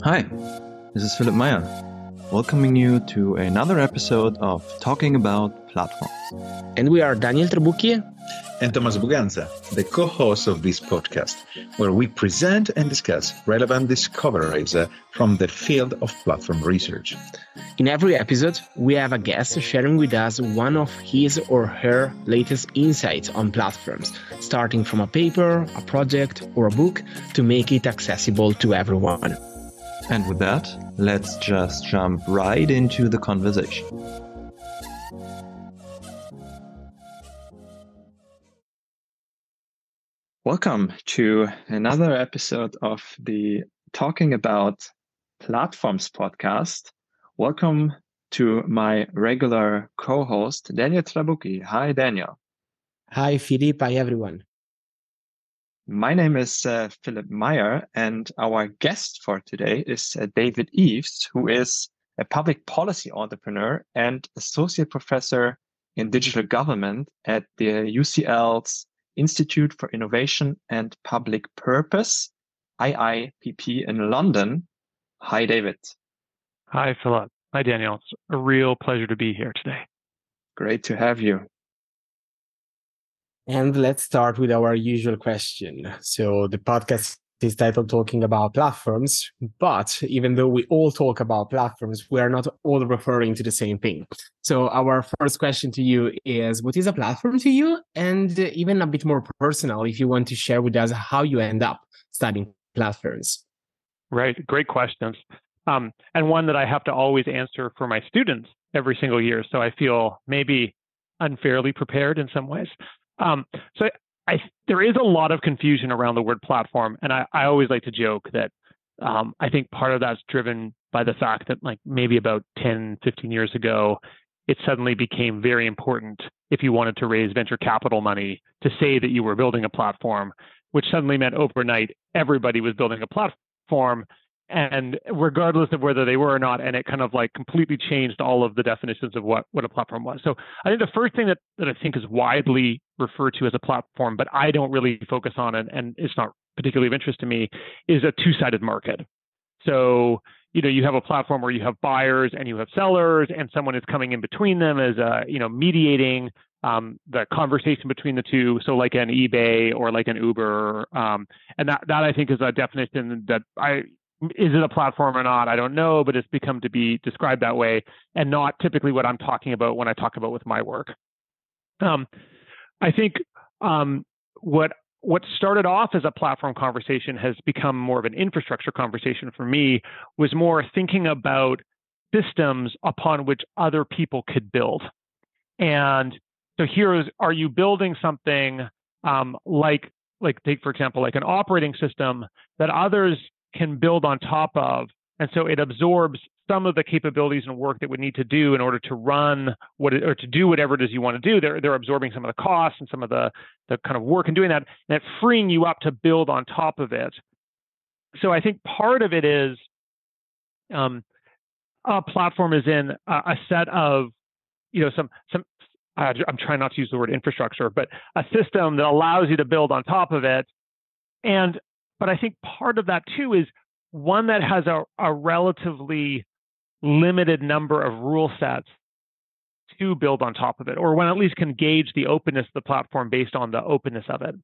Hi, this is Philipp Meyer, welcoming you to another episode of Talking About Platforms. And we are Daniel Trabucchi and Thomas Buganza, the co-hosts of this podcast, where we present and discuss relevant discoveries from the field of platform research. In every episode, we have a guest sharing with us one of his or her latest insights on platforms, starting from a paper, a project, or a book to make it accessible to everyone. And with that, let's just jump right into the conversation. Welcome to another episode of the Talking About Platforms podcast. Welcome to my regular co-host, Daniel Trabucchi. Hi, Daniel. Hi, Philipp. Hi, everyone. My name is Philipp Meyer, and our guest for today is David Eaves, who is a public policy entrepreneur and associate professor in digital government at the UCL's Institute for Innovation and Public Purpose, IIPP in London. Hi, David. Hi, Philip. Hi, Daniel. It's a real pleasure to be here today. Great to have you. And let's start with our usual question. So the podcast is titled Talking About Platforms, but even though we all talk about platforms, we are not all referring to the same thing. So our first question to you is, what is a platform to you? And even a bit more personal, if you want to share with us how you end up studying platforms. Right. Great questions. And one that I have to always answer for my students every single year. So I feel maybe unfairly prepared in some ways. There is a lot of confusion around the word platform. And I always like to joke that I think part of that's driven by the fact that like maybe about 10, 15 years ago, it suddenly became very important if you wanted to raise venture capital money to say that you were building a platform, which suddenly meant overnight everybody was building a platform. And regardless of whether they were or not, and it kind of like completely changed all of the definitions of what a platform was. So I think the first thing that I think is widely referred to as a platform, but I don't really focus on it, and it's not particularly of interest to me, is a two-sided market. So, you have a platform where you have buyers and you have sellers, and someone is coming in between them as mediating the conversation between the two. So like an eBay or like an Uber. And that I think is a definition that is it a platform or not? I don't know, but it's become to be described that way and not typically what I'm talking about when I talk about with my work. I think what started off as a platform conversation has become more of an infrastructure conversation for me, was more thinking about systems upon which other people could build. And so are you building something like take, for example, like an operating system that others can build on top of. And so it absorbs some of the capabilities and work that would need to do in order to run or to do whatever it is you want to do. They're absorbing some of the costs and some of the kind of work and doing that, and it's freeing you up to build on top of it. So I think part of it is a platform is in a set of, I'm trying not to use the word infrastructure, but a system that allows you to build on top of it. But I think part of that too is one that has a relatively limited number of rule sets to build on top of it, or one at least can gauge the openness of the platform based on the openness of it.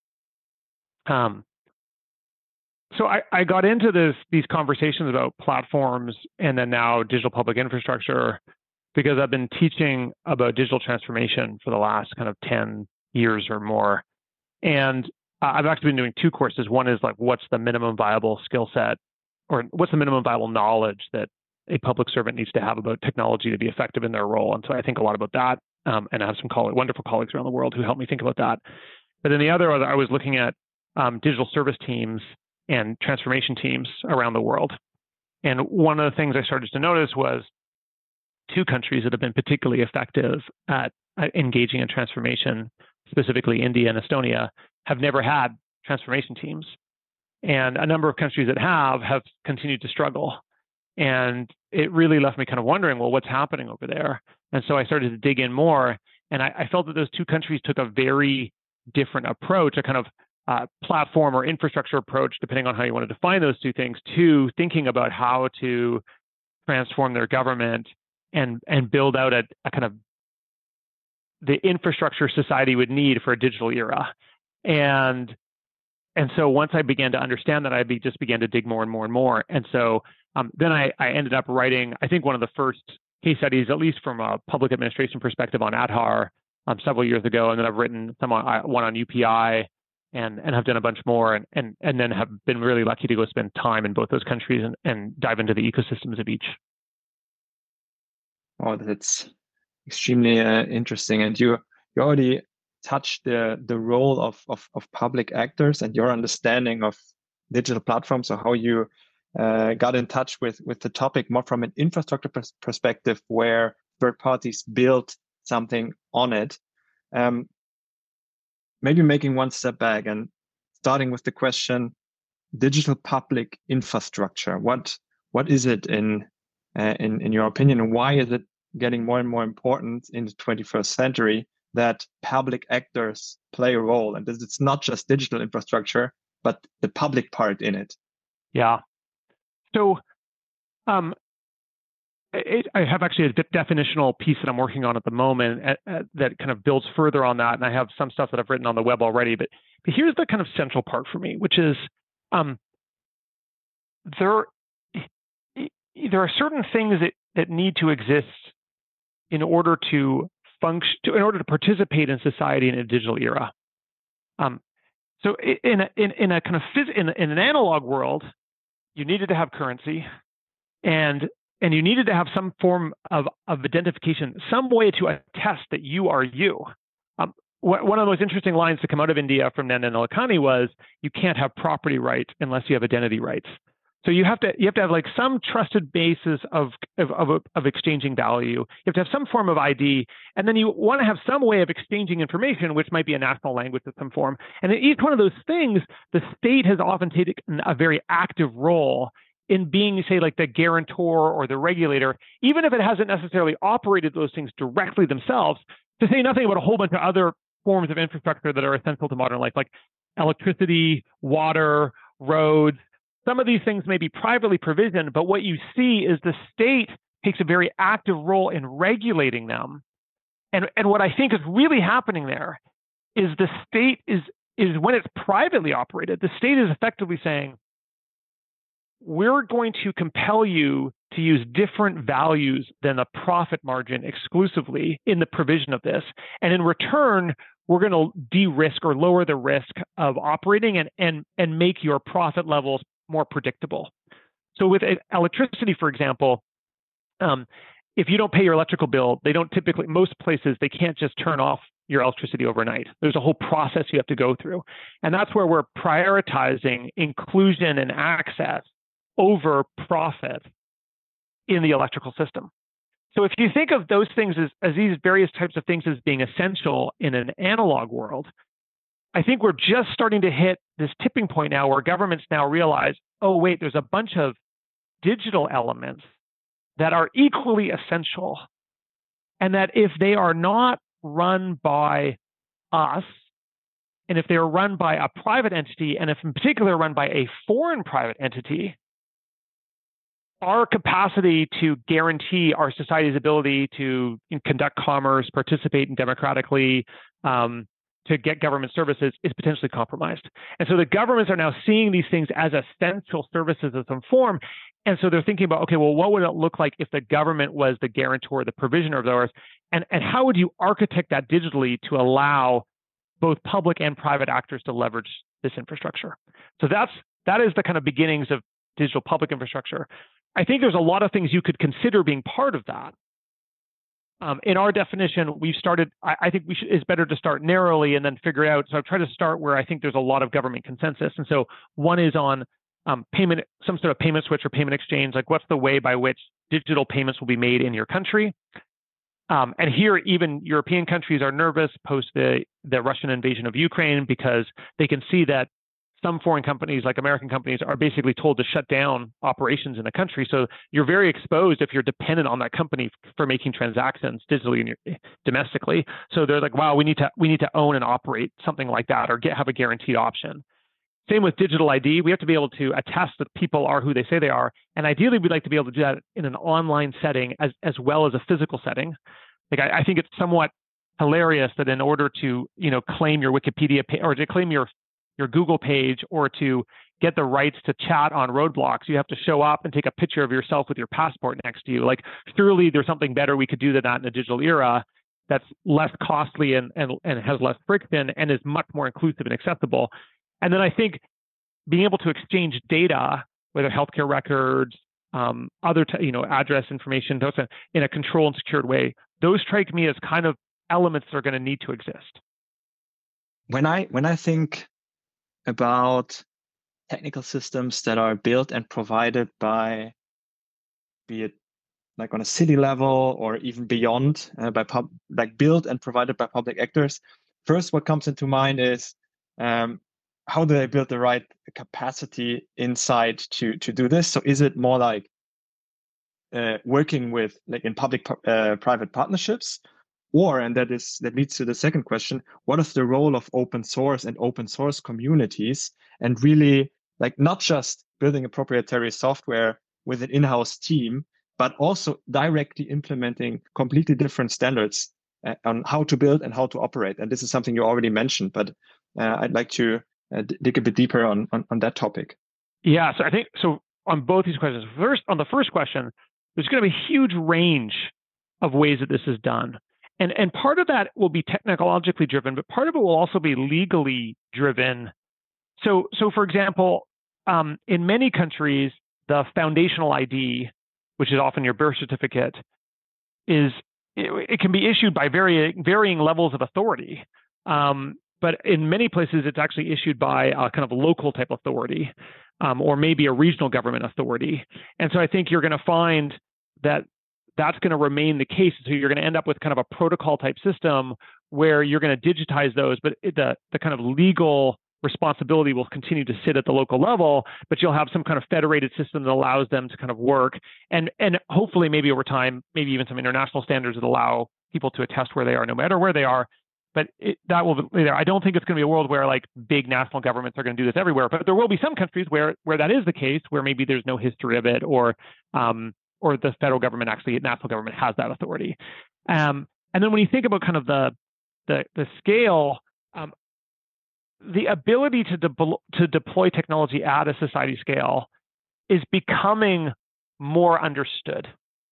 So I got into these conversations about platforms and then now digital public infrastructure because I've been teaching about digital transformation for the last kind of 10 years or more. And I've actually been doing two courses. One is like, what's the minimum viable skill set, or what's the minimum viable knowledge that a public servant needs to have about technology to be effective in their role? And so I think a lot about that. And I have some wonderful colleagues around the world who help me think about that. But then the other, I was looking at digital service teams and transformation teams around the world. And one of the things I started to notice was two countries that have been particularly effective at engaging in transformation, specifically India and Estonia, have never had transformation teams. And a number of countries that have continued to struggle. And it really left me kind of wondering, well, what's happening over there? And so I started to dig in more. And I felt that those two countries took a very different approach, a kind of platform or infrastructure approach, depending on how you want to define those two things, to thinking about how to transform their government and build out a kind of the infrastructure society would need for a digital era. And so once I began to understand that, I just began to dig more and more and more. And so then I ended up writing, I think, one of the first case studies, at least from a public administration perspective, on Aadhaar several years ago. And then I've written one on UPI and have done a bunch more and then have been really lucky to go spend time in both those countries and dive into the ecosystems of each. Oh, that's extremely interesting. And you already touched the role of public actors and your understanding of digital platforms, so how you got in touch with the topic more from an infrastructure perspective, where third parties build something on it. Maybe making one step back and starting with the question, digital public infrastructure. What is it in your opinion, and why is it getting more and more important in the 21st century that public actors play a role? And it's not just digital infrastructure, but the public part in it. Yeah. So I have actually a definitional piece that I'm working on at the moment that kind of builds further on that. And I have some stuff that I've written on the web already. But here's the kind of central part for me, which is there are certain things that need to exist in order to function, in order to participate in society in a digital era. So in a kind of in an analog world, you needed to have currency, and you needed to have some form of identification, some way to attest that you are you. One of the most interesting lines to come out of India from Nandan Nilekani was, you can't have property rights unless you have identity rights. So you have to have like some trusted basis of exchanging value. You have to have some form of ID, and then you want to have some way of exchanging information, which might be a national language of some form. And in each one of those things, the state has often taken a very active role in being, say, like the guarantor or the regulator, even if it hasn't necessarily operated those things directly themselves, to say nothing about a whole bunch of other forms of infrastructure that are essential to modern life, like electricity, water, roads. Some of these things may be privately provisioned, but what you see is the state takes a very active role in regulating them. And what I think is really happening there is the state is when it's privately operated, the state is effectively saying, we're going to compel you to use different values than the profit margin exclusively in the provision of this. And in return, we're going to de-risk or lower the risk of operating and make your profit levels more predictable. So with electricity, for example, if you don't pay your electrical bill, they don't typically, most places, they can't just turn off your electricity overnight. There's a whole process you have to go through. And that's where we're prioritizing inclusion and access over profit in the electrical system. So if you think of those things as these various types of things as being essential in an analog world, I think we're just starting to hit this tipping point now where governments now realize, oh, wait, there's a bunch of digital elements that are equally essential. And that if they are not run by us, and if they are run by a private entity, and if in particular run by a foreign private entity, our capacity to guarantee our society's ability to conduct commerce, participate in democratically, to get government services is potentially compromised. And so the governments are now seeing these things as essential services of some form. And so they're thinking about, okay, well, what would it look like if the government was the guarantor, the provisioner of those? And how would you architect that digitally to allow both public and private actors to leverage this infrastructure? So that is the kind of beginnings of digital public infrastructure. I think there's a lot of things you could consider being part of that. In our definition, we've started, I think it's better to start narrowly and then figure it out. So I've tried to start where I think there's a lot of government consensus. And so one is on payment, some sort of payment switch or payment exchange, like what's the way by which digital payments will be made in your country. And here, even European countries are nervous post the Russian invasion of Ukraine because they can see that some foreign companies, like American companies, are basically told to shut down operations in the country. So you're very exposed if you're dependent on that company for making transactions digitally and domestically. So they're like, wow, we need to own and operate something like that, or have a guaranteed option. Same with digital ID. We have to be able to attest that people are who they say they are. And ideally, we'd like to be able to do that in an online setting as well as a physical setting. Like I think it's somewhat hilarious that in order to, claim your Wikipedia page or to claim your Google page or to get the rights to chat on roadblocks, you have to show up and take a picture of yourself with your passport next to you. Like, surely there's something better we could do than that in the digital era that's less costly and has less friction and is much more inclusive and accessible. And then I think being able to exchange data, whether healthcare records, other address information, those in a controlled and secured way, those strike me as kind of elements that are going to need to exist. When I think about technical systems that are built and provided by, be it like on a city level or even beyond, built and provided by public actors, first what comes into mind is how do they build the right capacity inside to do this? So is it more like working with like in public private partnerships, and that leads to the second question: what is the role of open source and open source communities, and really like not just building a proprietary software with an in-house team, but also directly implementing completely different standards on how to build and how to operate? And this is something you already mentioned, but I'd like to dig a bit deeper on that topic. Yeah, so I think on both these questions. First, on the first question, there's going to be a huge range of ways that this is done. And part of that will be technologically driven, but part of it will also be legally driven. So for example, in many countries, the foundational ID, which is often your birth certificate, it can be issued by varying levels of authority. But in many places, it's actually issued by a kind of local type authority, or maybe a regional government authority. And so I think you're going to find that that's going to remain the case. So you're going to end up with kind of a protocol type system where you're going to digitize those, but the kind of legal responsibility will continue to sit at the local level, but you'll have some kind of federated system that allows them to kind of work. And hopefully maybe over time, maybe even some international standards that allow people to attest where they are, no matter where they are. But that will be there. I don't think it's going to be a world where like big national governments are going to do this everywhere, but there will be some countries where that is the case, where maybe there's no history of it, or the federal government, national government has that authority. And then when you think about kind of the scale, the ability to deploy technology at a society scale is becoming more understood.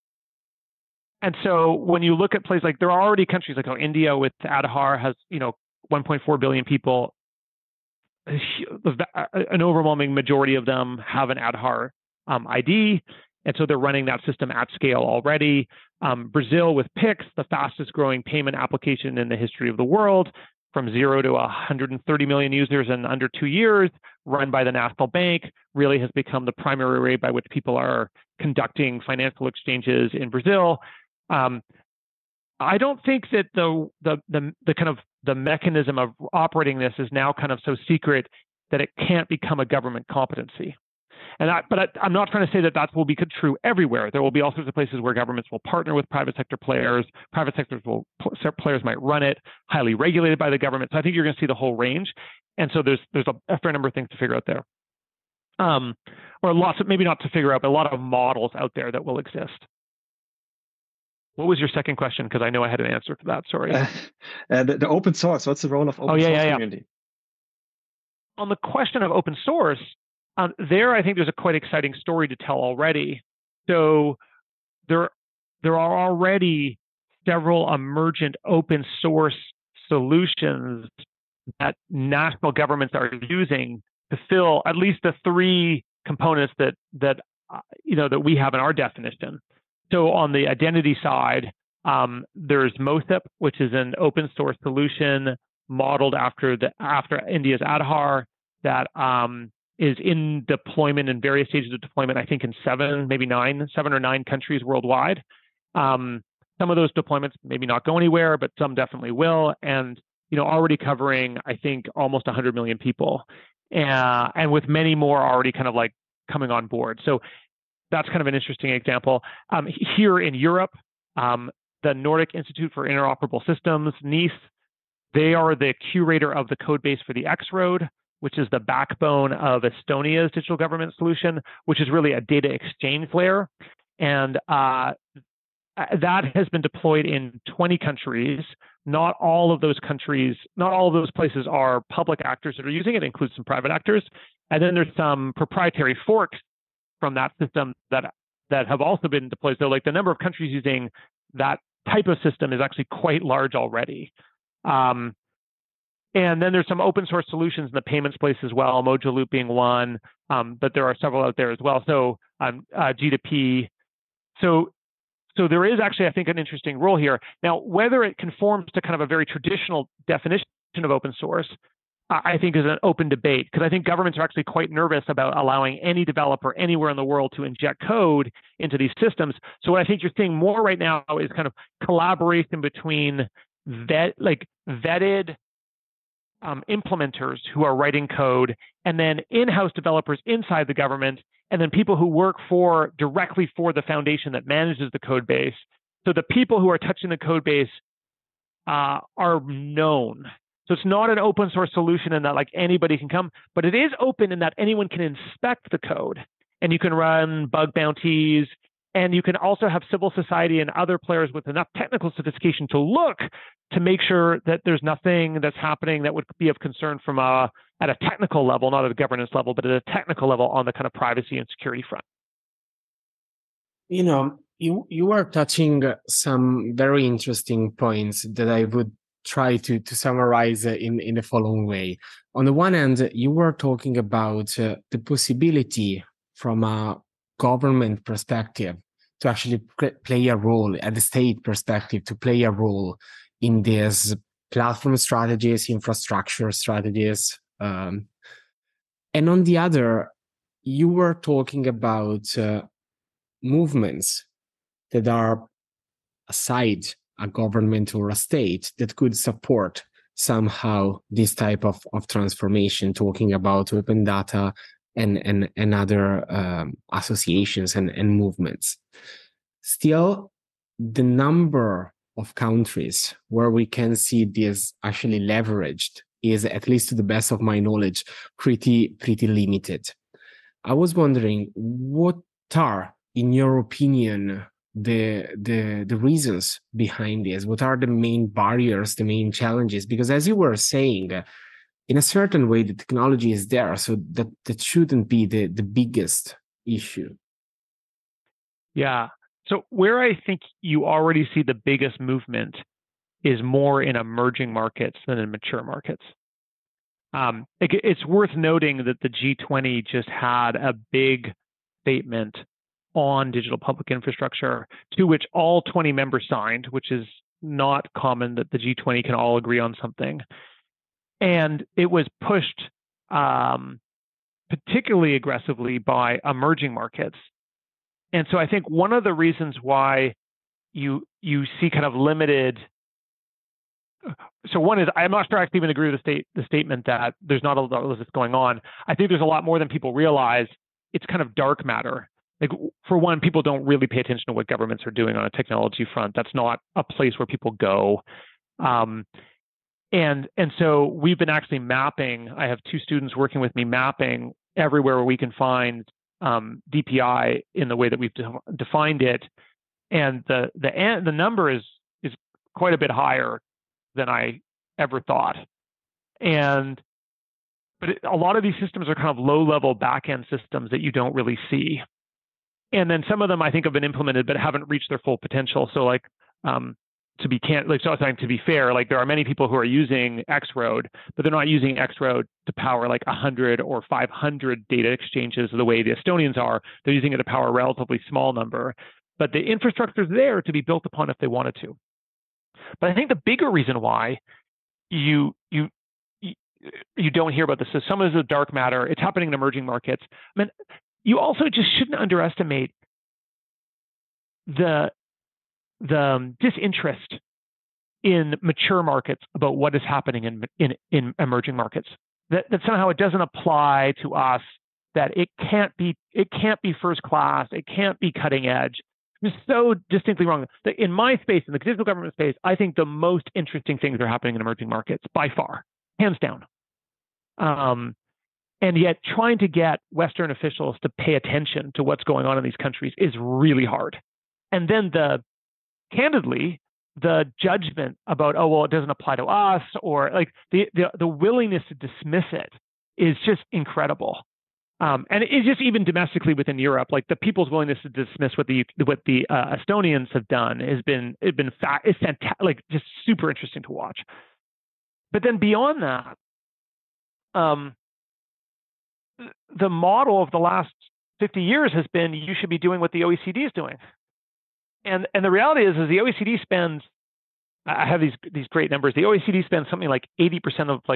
And so when you look at places like, there are already countries like India with Aadhaar has 1.4 billion people. An overwhelming majority of them have an Aadhaar ID. And so they're running that system at scale already. Brazil with Pix, the fastest growing payment application in the history of the world, from 0 to 130 million users in under 2 years, run by the National Bank, really has become the primary way by which people are conducting financial exchanges in Brazil. I don't think that the kind of the mechanism of operating this is now kind of so secret that it can't become a government competency. But I'm not trying to say that will be true everywhere. There will be all sorts of places where governments will partner with private sector players. Private sector players might run it, highly regulated by the government. So I think you're going to see the whole range. And so there's a fair number of things to figure out there. Or lots of, maybe not to figure out, but a lot of models out there that will exist. What was your second question? Because I know I had an answer for that. Sorry. The open source. What's the role of open source community? On the question of open source, there I think there's a quite exciting story to tell already. So there are already several emergent open source solutions that national governments are using to fill at least the three components that we have in our definition. So on the identity side, there's MOSIP, which is an open source solution modeled after India's Aadhaar that is in deployment in various stages of deployment, I think in 7 or 9 countries worldwide. Some of those deployments maybe not go anywhere, but some definitely will. And already covering, I think, almost 100 million people. and with many more already kind of like coming on board. So that's kind of an interesting example. Here in Europe, the Nordic Institute for Interoperable Systems, NICE, they are the curator of the code base for the X-Road, which is the backbone of Estonia's digital government solution, which is really a data exchange layer. And that has been deployed in 20 countries. Not all of those countries, not all of those places are public actors that are using it. It includes some private actors. And then there's some proprietary forks from that system that have also been deployed. So like the number of countries using that type of system is actually quite large already. And then there's some open source solutions in the payments place as well, Mojaloop being one, but there are several out there as well. So G2P. So there is actually, I think, an interesting role here. Now, whether it conforms to kind of a very traditional definition of open source, I think is an open debate, because I think governments are actually quite nervous about allowing any developer anywhere in the world to inject code into these systems. So what I think you're seeing more right now is kind of collaboration between vetted implementers who are writing code, and then in-house developers inside the government, and then people who work directly for the foundation that manages the code base. So the people who are touching the code base are known. So it's not an open source solution in that like anybody can come, but it is open in that anyone can inspect the code, and you can run bug bounties, and you can also have civil society and other players with enough technical sophistication to look to make sure that there's nothing that's happening that would be of concern from at a technical level, not at a governance level, but at a technical level on the kind of privacy and security front. You know, you are touching some very interesting points that I would try to summarize in the following way. On the one hand, you were talking about the possibility from a government perspective to actually play a role, at the state perspective, to play a role in these platform strategies, infrastructure strategies. And on the other, you were talking about movements that are aside a government or a state that could support somehow this type of transformation, talking about open data and other associations and movements. Still, the number of countries where we can see this actually leveraged is, at least to the best of my knowledge, pretty limited. I was wondering, what are, in your opinion, the reasons behind this? What are the main barriers, the main challenges? Because as you were saying, in a certain way, the technology is there, so that shouldn't be the biggest issue. Yeah. So where I think you already see the biggest movement is more in emerging markets than in mature markets. It's worth noting that the G20 just had a big statement on digital public infrastructure, to which all 20 members signed, which is not common that the G20 can all agree on something. And it was pushed particularly aggressively by emerging markets. And so I think one of the reasons why you see kind of limited. So one is, I'm not sure I can even agree with the statement that there's not a lot of this going on. I think there's a lot more than people realize. It's kind of dark matter. Like, for one, people don't really pay attention to what governments are doing on a technology front. That's not a place where people go. And so we've been actually mapping. I have 2 students working with me mapping everywhere where we can find DPI in the way that we've defined it, and the number is quite a bit higher than I ever thought. But a lot of these systems are kind of low-level back-end systems that you don't really see. And then some of them I think have been implemented but haven't reached their full potential. So like to be fair, like there are many people who are using X-Road, but they're not using X-Road to power like 100 or 500 data exchanges the way the Estonians are. They're using it to power a relatively small number. But the infrastructure is there to be built upon if they wanted to. But I think the bigger reason why you don't hear about this is some of the dark matter. It's happening in emerging markets. I mean, you also just shouldn't underestimate the disinterest in mature markets about what is happening in emerging markets. that somehow it doesn't apply to us, that it can't be first class, it can't be cutting edge. It's so distinctly wrong. In my space, in the digital government space, I think the most interesting things are happening in emerging markets by far, hands down. And yet trying to get Western officials to pay attention to what's going on in these countries is really hard. And then candidly, the judgment about, oh, well, it doesn't apply to us, or like the willingness to dismiss it is just incredible. And it's just even domestically within Europe, like the people's willingness to dismiss what the Estonians have done is fantastic, like just super interesting to watch. But then beyond that, the model of the last 50 years has been you should be doing what the OECD is doing. And the reality is the OECD spends, I have these great numbers. The OECD spends something like 80% of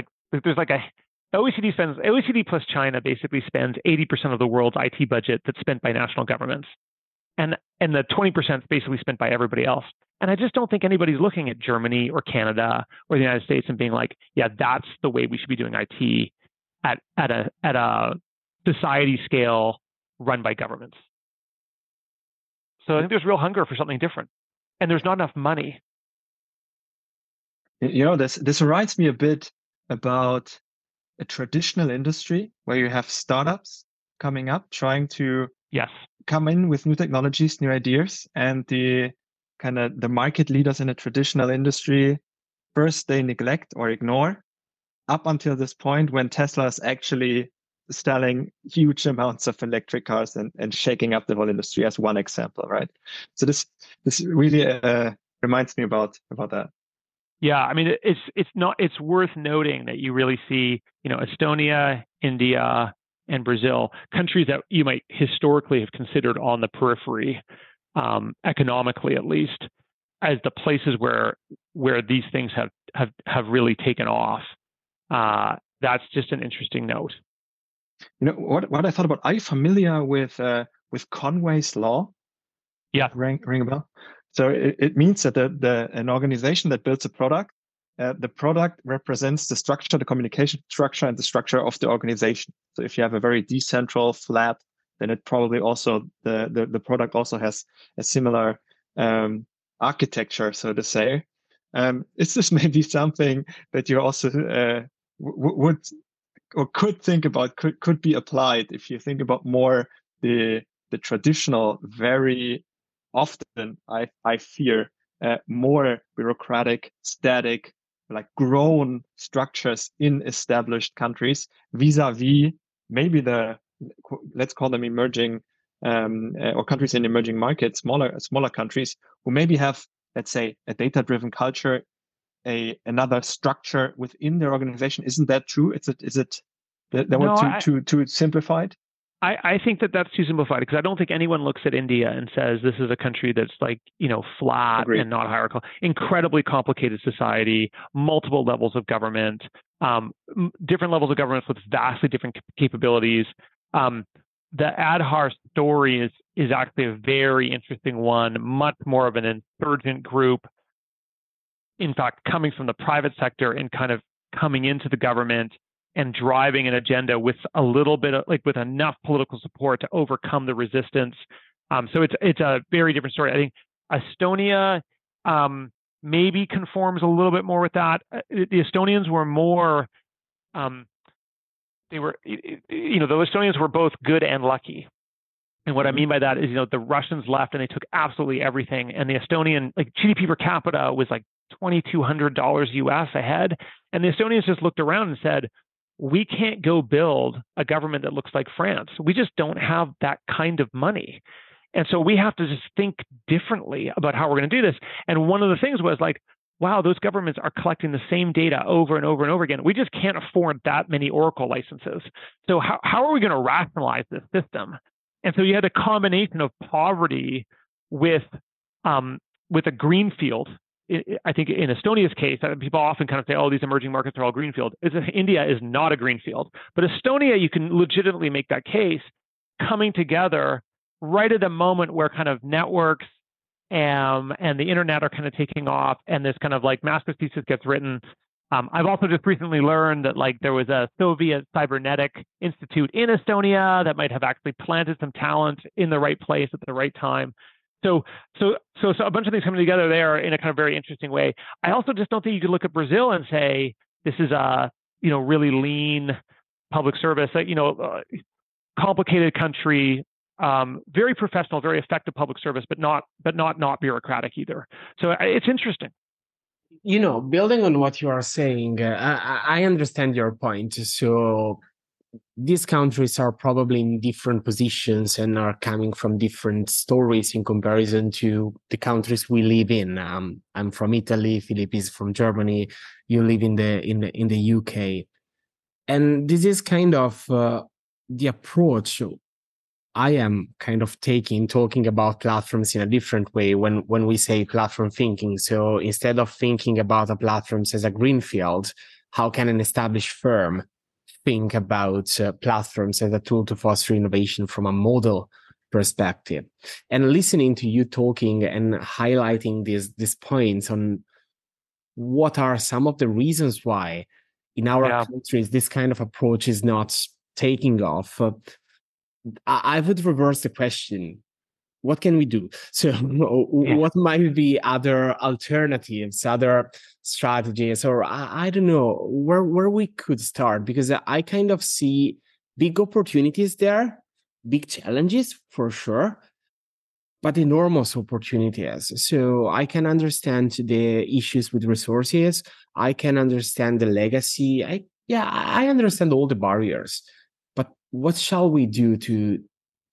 OECD plus China basically spends 80% of the world's IT budget that's spent by national governments. And the 20% is basically spent by everybody else. And I just don't think anybody's looking at Germany or Canada or the United States and being like, yeah, that's the way we should be doing IT at a society scale run by governments. So I think there's real hunger for something different, and there's not enough money. This reminds me a bit about a traditional industry where you have startups coming up, trying to come in with new technologies, new ideas, and the market leaders in a traditional industry, first they neglect or ignore up until this point when Tesla is actually selling huge amounts of electric cars and shaking up the whole industry, as one example, right? So this really reminds me about that. Yeah, I mean, it's worth noting that you really see, Estonia, India, and Brazil, countries that you might historically have considered on the periphery, economically at least, as the places where these things have really taken off. That's just an interesting note. What I thought about, are you familiar with Conway's Law? Yeah. Ring a bell? So it means that an organization that builds a product, the product represents the structure, the communication structure, and the structure of the organization. So if you have a very decentral, flat, then it probably also the product also has a similar architecture, so to say. Is this maybe something that you also would or could think about, could be applied if you think about more the traditional, very often I fear more bureaucratic, static, like grown structures in established countries vis-a-vis maybe let's call them emerging or countries in emerging markets, smaller countries who maybe have, let's say, a data-driven culture, another structure within their organization. Isn't that true? Is it too simplified? I think that's too simplified, because I don't think anyone looks at India and says this is a country that's like, flat Agreed. And not hierarchical. Incredibly complicated society, multiple levels of government, different levels of governments with vastly different capabilities. The Aadhaar story is actually a very interesting one, much more of an insurgent group, in fact, coming from the private sector and kind of coming into the government and driving an agenda with a little bit of, with enough political support to overcome the resistance. So it's a very different story. I think Estonia maybe conforms a little bit more with that. The Estonians were more, the Estonians were both good and lucky. And what I mean by that is, the Russians left and they took absolutely everything. And the Estonian, GDP per capita was like $2,200 US a head. And the Estonians just looked around and said, we can't go build a government that looks like France. We just don't have that kind of money. And so we have to just think differently about how we're going to do this. And one of the things was wow, those governments are collecting the same data over and over and over again. We just can't afford that many Oracle licenses. So how are we going to rationalize this system? And so you had a combination of poverty with a greenfield. I think in Estonia's case, people often kind of say, oh, these emerging markets are all greenfield. India is not a greenfield. But Estonia, you can legitimately make that case, coming together right at a moment where kind of networks and the internet are kind of taking off, and this kind of master's thesis gets written I've also just recently learned that like there was a Soviet cybernetic institute in Estonia that might have actually planted some talent in the right place at the right time. So a bunch of things coming together there in a kind of very interesting way. I also just don't think you could look at Brazil and say this is a really lean public service, complicated country, very professional, very effective public service, but not bureaucratic either. So it's interesting. Building on what you are saying, I understand your point. So these countries are probably in different positions and are coming from different stories in comparison to the countries we live in. I'm from Italy, Philip is from Germany, you live in the UK. And this is kind of the approach I am kind of talking about platforms in a different way when we say platform thinking. So instead of thinking about the platforms as a greenfield, how can an established firm think about platforms as a tool to foster innovation from a model perspective? And listening to you talking and highlighting these points on what are some of the reasons why in our countries this kind of approach is not taking off, I would reverse the question. What can we do? So what might be other alternatives, other strategies, or I don't know where we could start? Because I kind of see big opportunities there, big challenges for sure, but enormous opportunities. So I can understand the issues with resources. I can understand the legacy. I understand all the barriers. But what shall we do to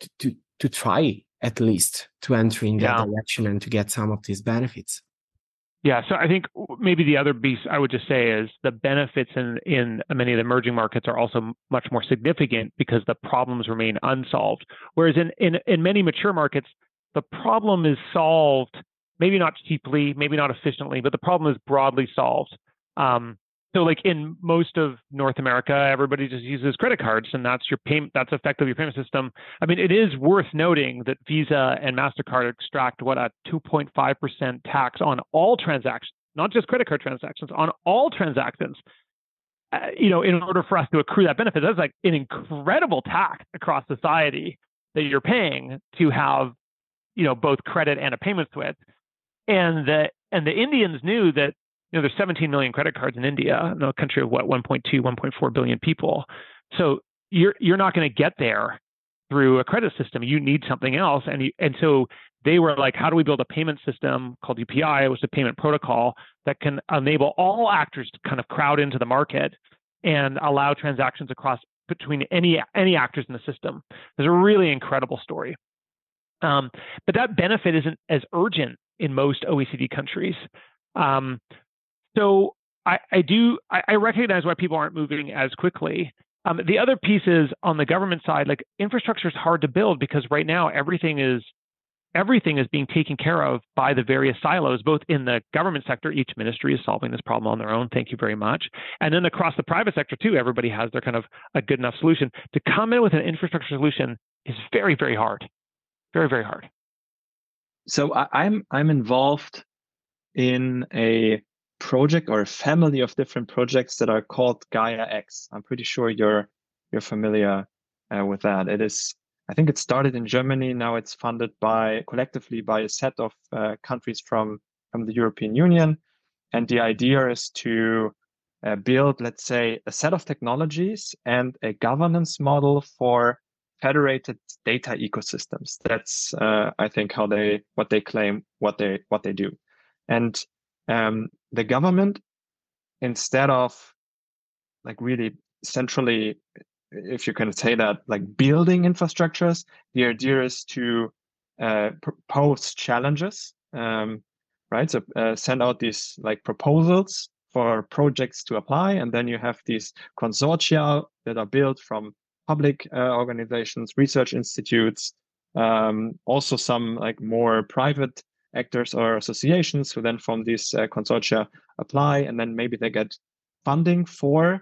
try at least to enter in that direction and to get some of these benefits? Yeah, so I think maybe the other piece I would just say is the benefits in many of the emerging markets are also much more significant because the problems remain unsolved. Whereas in many mature markets, the problem is solved, maybe not cheaply, maybe not efficiently, but the problem is broadly solved. So like in most of North America, everybody just uses credit cards and that's that's effectively your payment system. I mean, it is worth noting that Visa and MasterCard extract a 2.5% tax on all transactions, not just credit card transactions, on all transactions. In order for us to accrue that benefit, that's like an incredible tax across society that you're paying to have, both credit and a payment with. And the Indians knew that there's 17 million credit cards in India, a country of 1.2, 1.4 billion people. So you're not going to get there through a credit system. You need something else. And so they were like, how do we build a payment system called UPI? It was a payment protocol that can enable all actors to kind of crowd into the market and allow transactions between any actors in the system. There's a really incredible story. But that benefit isn't as urgent in most OECD countries. So I recognize why people aren't moving as quickly. The other piece is on the government side, like infrastructure is hard to build because right now everything is being taken care of by the various silos, both in the government sector. Each ministry is solving this problem on their own. Thank you very much. And then across the private sector too, everybody has their kind of a good enough solution. To come in with an infrastructure solution is very, very hard. Very, very hard. So I'm involved in a project or a family of different projects that are called Gaia X. I'm pretty sure you're familiar with that. I think it started in Germany. Now it's funded collectively by a set of countries from the European Union. And the idea is to build, let's say, a set of technologies and a governance model for federated data ecosystems. That's I think what they claim, what they do. And the government, instead of like really centrally, if you can say that, like building infrastructures, the idea is to propose challenges, right? So send out these like proposals for projects to apply, and then you have these consortia that are built from public organizations, research institutes, also some like more private actors or associations who then from these consortia apply, and then maybe they get funding to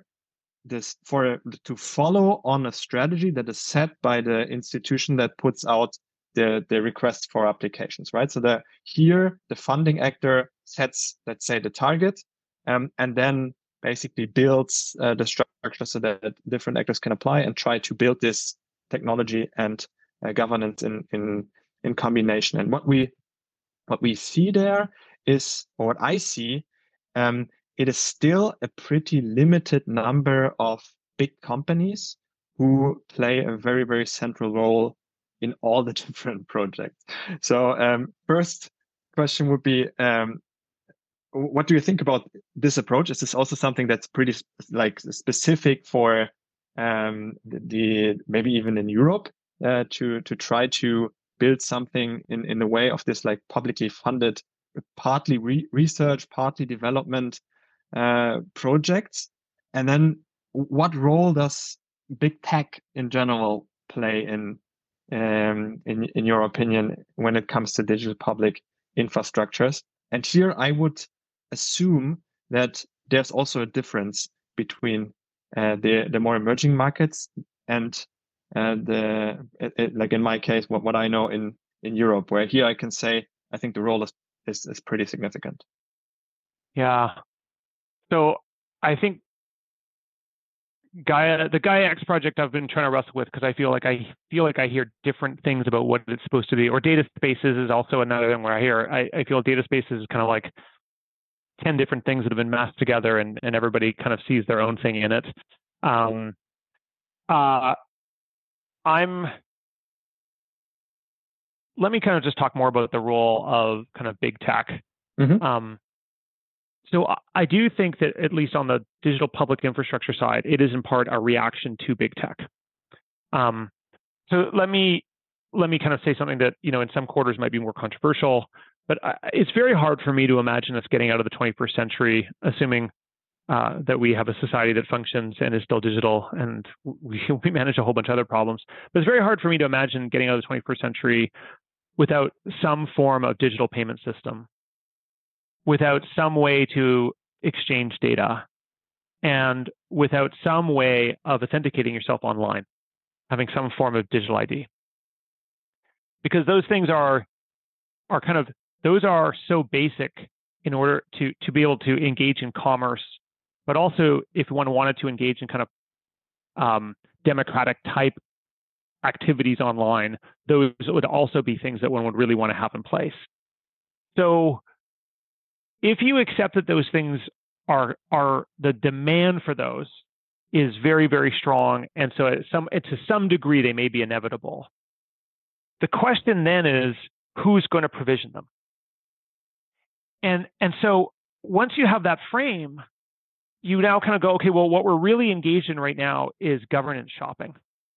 follow on a strategy that is set by the institution that puts out the request for applications, right? So the funding actor sets, let's say, the target, and then basically builds the structure so that different actors can apply and try to build this technology and governance in combination. And what we see there is, or what I see, it is still a pretty limited number of big companies who play a very, very central role in all the different projects. So first question would be, what do you think about this approach? Is this also something that's pretty specific for the maybe even in Europe to try to build something in the way of this like publicly funded, partly research, partly development projects? And then what role does big tech in general play in your opinion when it comes to digital public infrastructures? And here I would assume that there's also a difference between the more emerging markets and like in my case, what I know in Europe, where here I can say I think the role is pretty significant. Yeah. So I think the Gaia X project I've been trying to wrestle with because I feel like I hear different things about what it's supposed to be. Or data spaces is also another thing where I feel data spaces is kind of like 10 different things that have been massed together and everybody kind of sees their own thing in it. Let me kind of just talk more about the role of kind of big tech. Mm-hmm. So I do think that at least on the digital public infrastructure side, it is in part a reaction to big tech. So let me kind of say something that, in some quarters might be more controversial, but it's very hard for me to imagine us getting out of the 21st century, assuming that we have a society that functions and is still digital, and we manage a whole bunch of other problems. But it's very hard for me to imagine getting out of the 21st century without some form of digital payment system, without some way to exchange data, and without some way of authenticating yourself online, having some form of digital ID. Because those things are so basic in order to be able to engage in commerce, but also if one wanted to engage in kind of democratic type activities online, those would also be things that one would really want to have in place. So if you accept that those things are the demand for those is very, very strong, and so to some degree they may be inevitable. The question then is, who's going to provision them? And so once you have that frame, you now kind of go, okay, well, what we're really engaged in right now is governance shopping.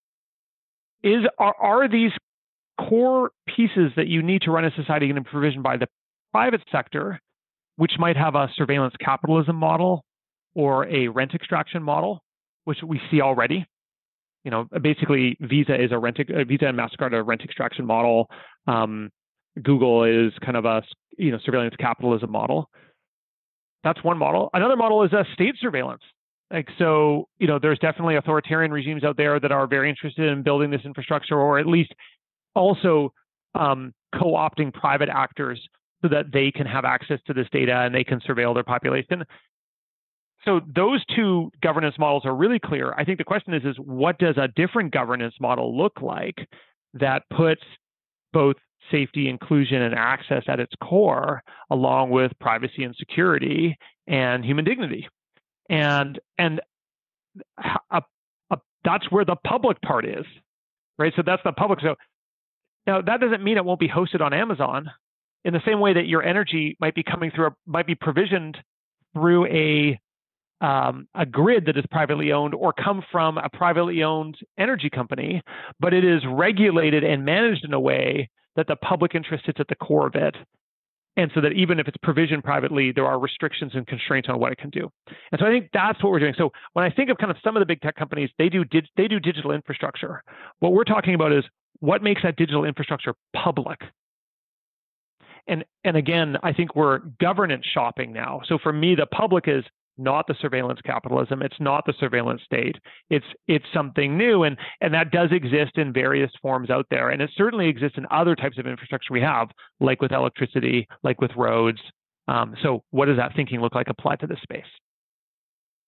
Are these core pieces that you need to run a society going to be provisioned by the private sector, which might have a surveillance capitalism model or a rent extraction model, which we see already? Basically, Visa and MasterCard are a rent extraction model. Google is kind of a surveillance capitalism model. That's one model. Another model is a state surveillance. There's definitely authoritarian regimes out there that are very interested in building this infrastructure, or at least also co-opting private actors so that they can have access to this data and they can surveil their population. So those two governance models are really clear. I think the question is what does a different governance model look like that puts both safety, inclusion, and access at its core, along with privacy and security and human dignity? And that's where the public part is, right? So that's the public. So now that doesn't mean it won't be hosted on Amazon, in the same way that your energy might be provisioned through a grid that is privately owned or come from a privately owned energy company, but it is regulated and managed in a way that the public interest sits at the core of it. And so that even if it's provisioned privately, there are restrictions and constraints on what it can do. And so I think that's what we're doing. So when I think of kind of some of the big tech companies, they do digital infrastructure. What we're talking about is what makes that digital infrastructure public. And again, I think we're governance shopping now. So for me, the public is not the surveillance capitalism. It's not the surveillance state. It's something new. And that does exist in various forms out there. And it certainly exists in other types of infrastructure we have, like with electricity, like with roads. So what does that thinking look like applied to this space?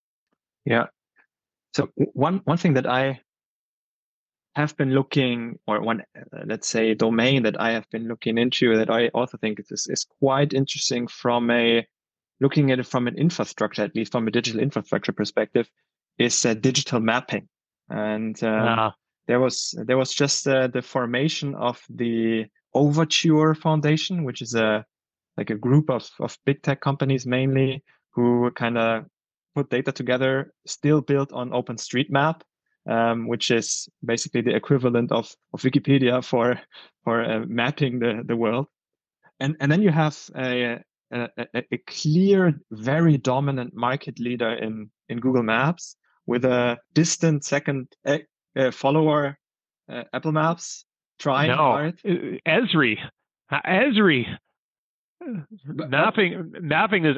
Yeah. So one thing that I have been looking, or one, let's say, domain that I have been looking into that I also think is quite interesting from looking at it from an infrastructure, at least from a digital infrastructure perspective, is digital mapping. And there was just the formation of the Overture Foundation, which is a group of big tech companies mainly who kind of put data together, still built on OpenStreetMap, which is basically the equivalent of Wikipedia for mapping the world. And then you have a clear, very dominant market leader in Google Maps with a distant second follower, Apple Maps, trying hard. Esri. Mapping is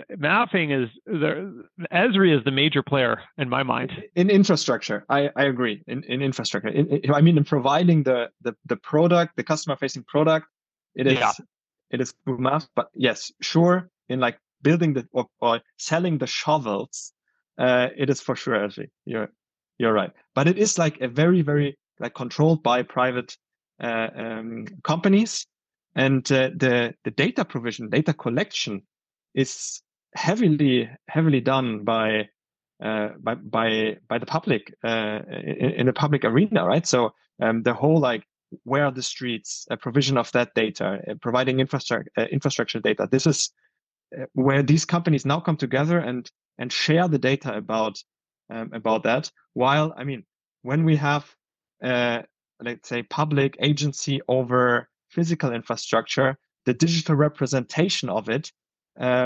Esri is the major player in my mind. In infrastructure, I agree. In infrastructure, I mean, in providing the product, the customer facing product, it is Google Maps. But yes, sure, in like building or selling the shovels, it is for sure Esri. You're right. But it is like a very, very like controlled by private companies. And the data provision, data collection, is heavily done by the public in the public arena, right? So the whole like where are the streets, provision of that data, providing infrastructure data. This is where these companies now come together and share the data about that. While I mean, when we have let's say public agency over physical infrastructure, the digital representation of it. I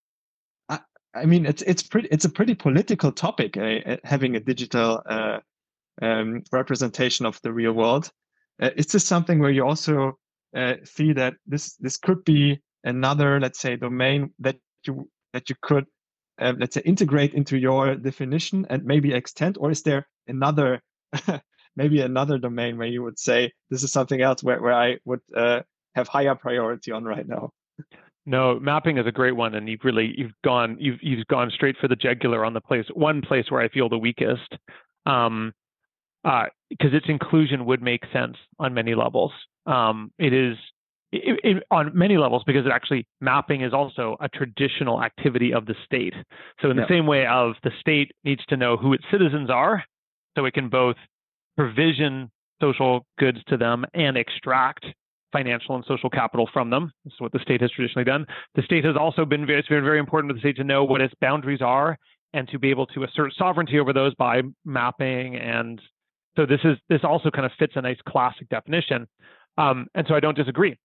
mean, it's a pretty political topic, having a digital representation of the real world. Is this something where you also see that this could be another, let's say, domain that you could let's say integrate into your definition and maybe extend, or is there another maybe another domain where you would say this is something else where I would have higher priority on right now? No, mapping is a great one, and you've gone straight for the jugular on one place where I feel the weakest, because its inclusion would make sense on many levels. It is on many levels because mapping is also a traditional activity of the state. So in the same way of the state needs to know who its citizens are, so it can both provision social goods to them and extract financial and social capital from them. This is what the state has traditionally done. The state has also it's been very important for the state to know what its boundaries are and to be able to assert sovereignty over those by mapping. And so this also kind of fits a nice classic definition. And so I don't disagree.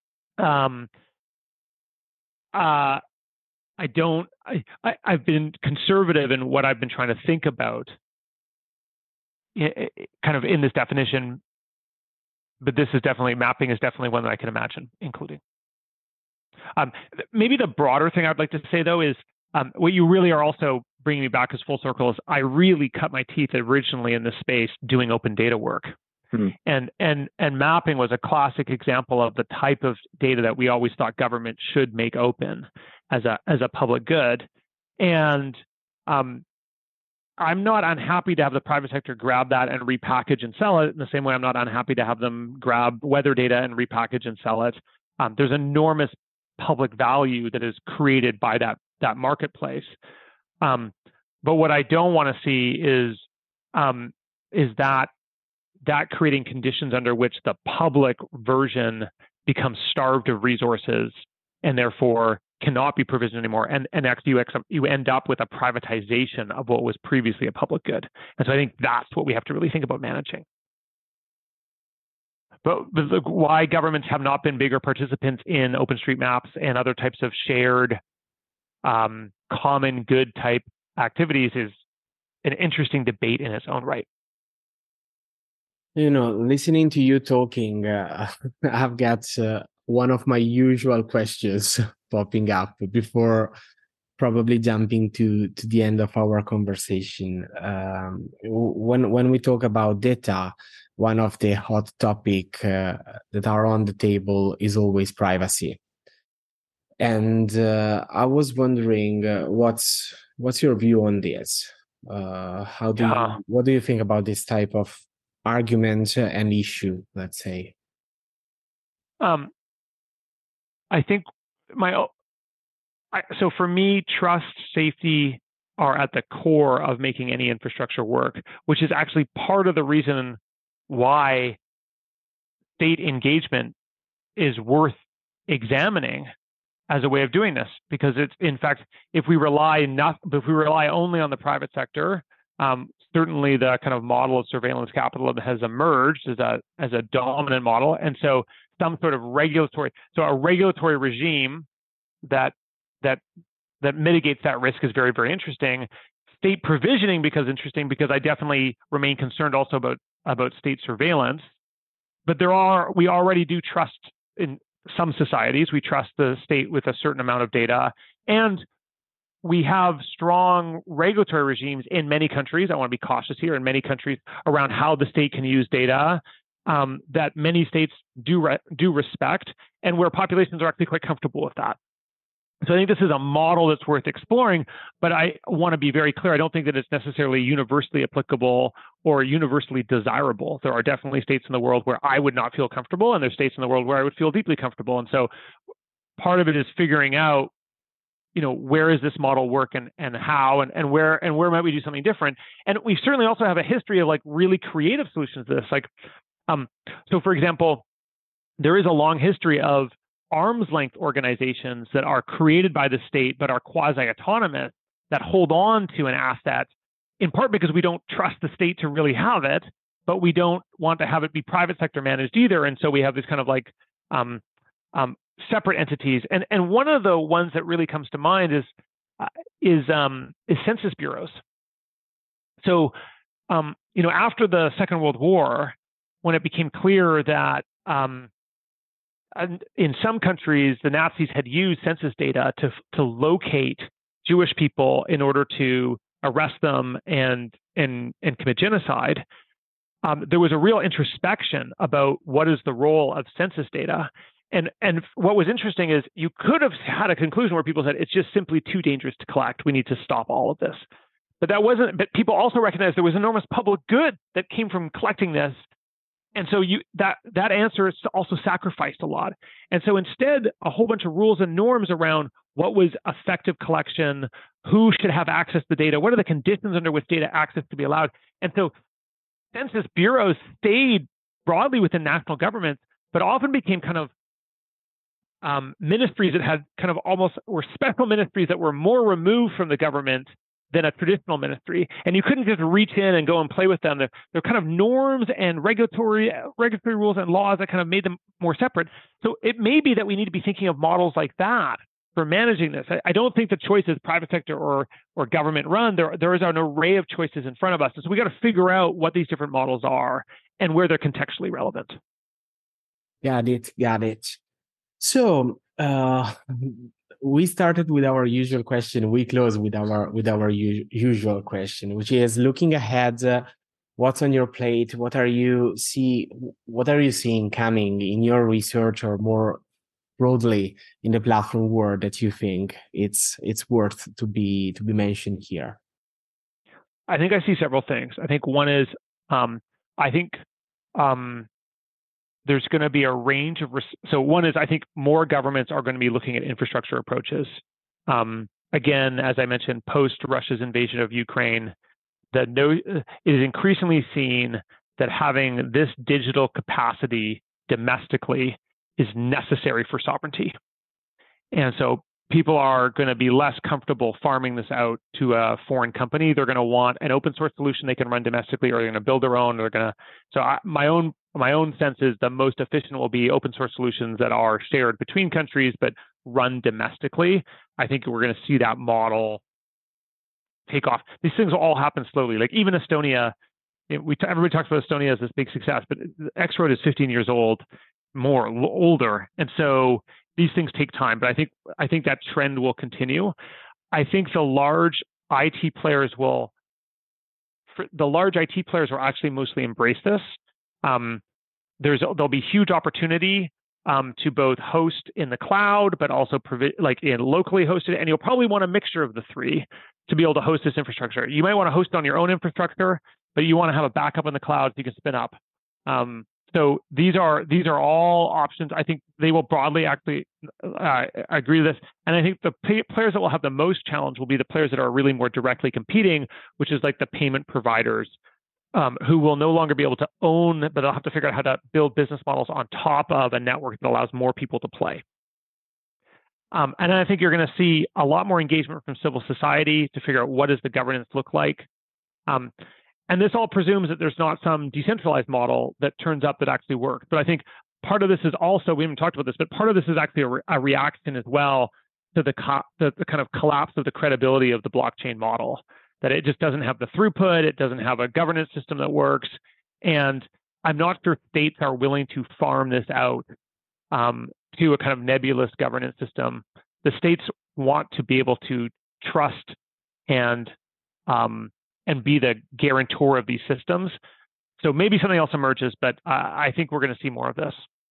I've been conservative in what I've been trying to think about kind of in this definition, but mapping is definitely one that I can imagine including. Maybe the broader thing I'd like to say though is what you really are also bringing me back as full circle is I really cut my teeth originally in this space doing open data work. And mapping was a classic example of the type of data that we always thought government should make open as a public good. And I'm not unhappy to have the private sector grab that and repackage and sell it in the same way I'm not unhappy to have them grab weather data and repackage and sell it. There's enormous public value that is created by that marketplace. But what I don't want to see is that creating conditions under which the public version becomes starved of resources and therefore cannot be provisioned anymore. And actually you end up with a privatization of what was previously a public good. And so I think that's what we have to really think about managing. But look, why governments have not been bigger participants in OpenStreetMaps and other types of shared common good type activities is an interesting debate in its own right. You know, listening to you talking, I've got one of my usual questions popping up before probably jumping to the end of our conversation. When we talk about data, one of the hot topics that are on the table is always privacy. And I was wondering, what's your view on this? What do you think about this type of argument and issue, let's say? I think so for me, trust, safety are at the core of making any infrastructure work, which is actually part of the reason why state engagement is worth examining as a way of doing this. Because it's, in fact, if we rely only on the private sector, certainly the kind of model of surveillance capitalism has emerged as a dominant model, and so some sort of a regulatory regime that mitigates that risk is very, very interesting. State provisioning because I definitely remain concerned also about state surveillance. But we already do trust in some societies. We trust the state with a certain amount of data, and we have strong regulatory regimes in many countries. I want to be cautious here. In many countries around how the state can use data, that many states do respect, and where populations are actually quite comfortable with that. So I think this is a model that's worth exploring, but I want to be very clear. I don't think that it's necessarily universally applicable or universally desirable. There are definitely states in the world where I would not feel comfortable, and there's states in the world where I would feel deeply comfortable. And so part of it is figuring out, where is this model work and how and where might we do something different? And we certainly also have a history of like really creative solutions to this. So for example, there is a long history of arm's length organizations that are created by the state but are quasi-autonomous, that hold on to an asset, in part because we don't trust the state to really have it, but we don't want to have it be private sector managed either. And so we have this kind of like separate entities. And one of the ones that really comes to mind is census bureaus. So after the Second World War, when it became clear that in some countries, the Nazis had used census data to locate Jewish people in order to arrest them and commit genocide. There was a real introspection about what is the role of census data. And what was interesting is you could have had a conclusion where people said it's just simply too dangerous to collect. We need to stop all of this. But that wasn't. But people also recognized there was enormous public good that came from collecting this. And so that answer is also sacrificed a lot. And so instead, a whole bunch of rules and norms around what was effective collection, who should have access to data, what are the conditions under which data access to be allowed. And so census bureaus stayed broadly within national governments, but often became kind of ministries that had kind of almost were special ministries that were more removed from the government than a traditional ministry. And you couldn't just reach in and go and play with them. They're kind of norms and regulatory rules and laws that kind of made them more separate. So it may be that we need to be thinking of models like that for managing this. I don't think the choice is private sector or government run. There is an array of choices in front of us. And so we got to figure out what these different models are and where they're contextually relevant. Got it. So we started with our usual question. We close with our usual question, which is looking ahead. What's on your plate? What are you seeing coming in your research, or more broadly in the platform world, that you think it's worth to be mentioned here? I think I see several things. I think one is there's going to be a range of so one is I think more governments are going to be looking at infrastructure approaches. Again, as I mentioned, post Russia's invasion of Ukraine, it is increasingly seen that having this digital capacity domestically is necessary for sovereignty. And so people are going to be less comfortable farming this out to a foreign company. They're going to want an open source solution they can run domestically, or they're going to build their own. My own sense is the most efficient will be open source solutions that are shared between countries but run domestically. I think we're going to see that model take off. These things will all happen slowly. Like even Estonia, everybody talks about Estonia as this big success, but X-Road is 15 years old, older, and so these things take time. But I think that trend will continue. I think the large IT players will actually mostly embrace this. There'll be huge opportunity to both host in the cloud, but also locally hosted, and you'll probably want a mixture of the three. to be able to host this infrastructure. You might want to host it on your own infrastructure, but you want to have a backup in the cloud so you can spin up. So these are all options. I think they will broadly actually agree to this. And I think the players that will have the most challenge will be the players that are really more directly competing, which is like the payment providers, who will no longer be able to own, but they'll have to figure out how to build business models on top of a network that allows more people to play. And I think you're going to see a lot more engagement from civil society to figure out what does the governance look like. And this all presumes that there's not some decentralized model that turns up that actually works. But I think part of this is also, we haven't talked about this, but part of this is actually a reaction as well to the kind of collapse of the credibility of the blockchain model, that it just doesn't have the throughput, it doesn't have a governance system that works. And I'm not sure states are willing to farm this out to a kind of nebulous governance system. The states want to be able to trust and be the guarantor of these systems. So maybe something else emerges, but I think we're going to see more of this.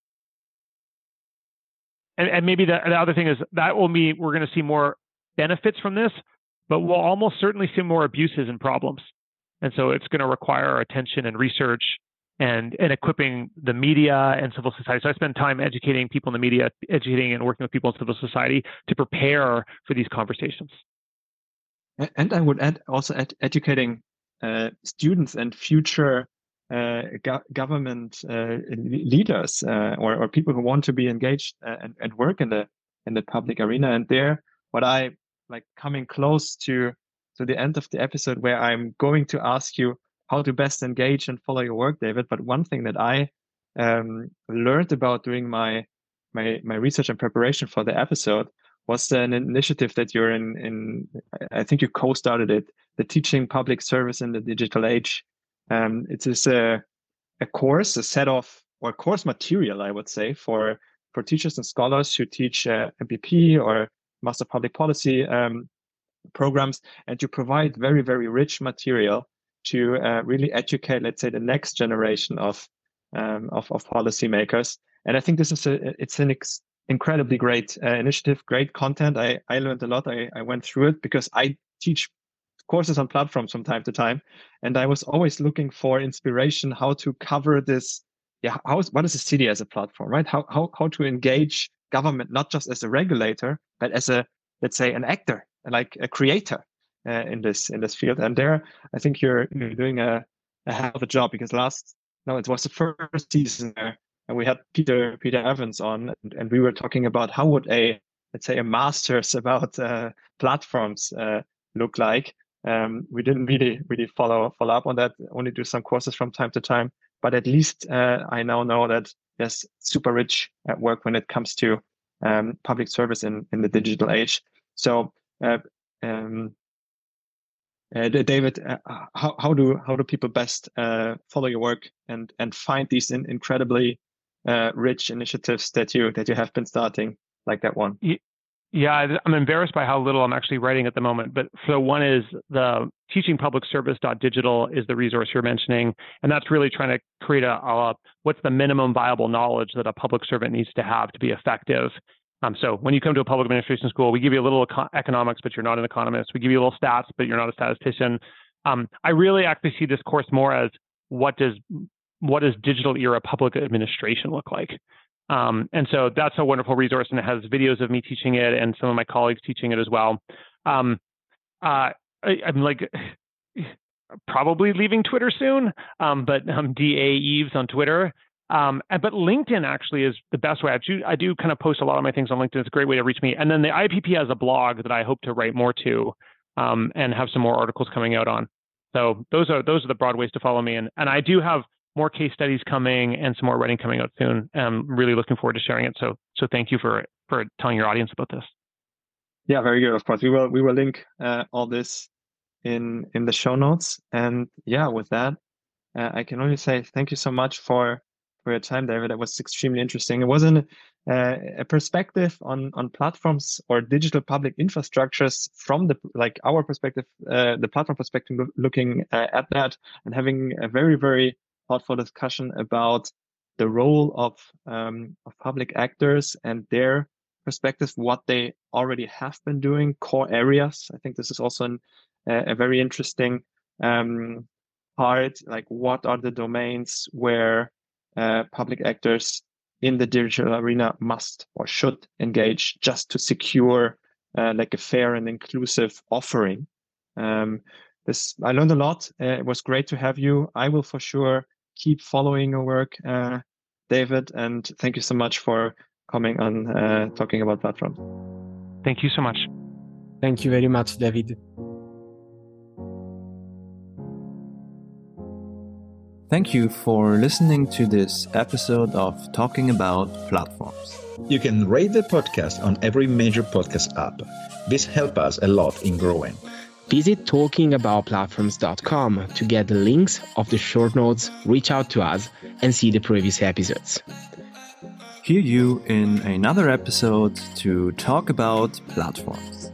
And maybe the other thing is that will mean we're going to see more benefits from this, but we'll almost certainly see more abuses and problems. And so it's going to require our attention and research and equipping the media and civil society. So I spend time educating people in the media, educating and working with people in civil society to prepare for these conversations. And I would add also educating students and future government leaders or people who want to be engaged and work in the public arena. And there, what I like coming close to the end of the episode, where I'm going to ask you how to best engage and follow your work, David. But one thing that I learned about doing my research and preparation for the episode was an initiative that you're in. I think you co-started it, the Teaching Public Service in the Digital Age. It is a course, a set of, or course material, I would say, for teachers and scholars who teach MPP or Master of Public Policy programs, and to provide very, very rich material to really educate, let's say, the next generation of policymakers. And I think this is it's an incredibly great initiative, great content. I learned a lot. I went through it because I teach courses on platforms from time to time, and I was always looking for inspiration how to cover this. Yeah, what is a city as a platform, right? How to engage government not just as a regulator, but as a, let's say, an actor, like a creator in this field. And there, I think you're doing a hell of a job, because it was the first season there, and we had Peter Evans on, and we were talking about how would let's say a master's about platforms look like. We didn't really follow up on that, only do some courses from time to time, but at least I now know that there's super rich work when it comes to public service in the digital age. So David, how do people best follow your work and find these incredibly rich initiatives that you have been starting, like that one? Yeah, I'm embarrassed by how little I'm actually writing at the moment. But so one is the teachingpublicservice.digital is the resource you're mentioning, and that's really trying to create what's the minimum viable knowledge that a public servant needs to have to be effective. So when you come to a public administration school, we give you a little economics, but you're not an economist. We give you a little stats, but you're not a statistician. I really actually see this course more as what does digital era public administration look like? And so that's a wonderful resource, and it has videos of me teaching it and some of my colleagues teaching it as well. I'm like probably leaving Twitter soon, but I'm DA Eves on Twitter. But LinkedIn actually is the best way. I do kind of post a lot of my things on LinkedIn. It's a great way to reach me. And then the IPP has a blog that I hope to write more to, and have some more articles coming out on. So those are the broad ways to follow me. And I do have more case studies coming and some more writing coming out soon. I'm really looking forward to sharing it. So thank you for telling your audience about this. Yeah, very good. Of course, we will link all this in the show notes. And yeah, with that, I can only say thank you so much for your time, David. That was extremely interesting. It wasn't a perspective on platforms or digital public infrastructures from our perspective, the platform perspective, looking at that and having a very, very thoughtful discussion about the role of public actors and their perspective what they already have been doing, core areas. I think this is also a very interesting part. Like, what are the domains where public actors in the digital arena must or should engage just to secure like a fair and inclusive offering. I learned a lot. It was great to have you. I will for sure keep following your work, David, and thank you so much for coming on talking about platforms. Thank you so much. Thank you very much, David. Thank you for listening to this episode of Talking About Platforms. You can rate the podcast on every major podcast app. This helps us a lot in growing. Visit talkingaboutplatforms.com to get the links of the short notes, reach out to us, and see the previous episodes. Hear you in another episode to talk about platforms.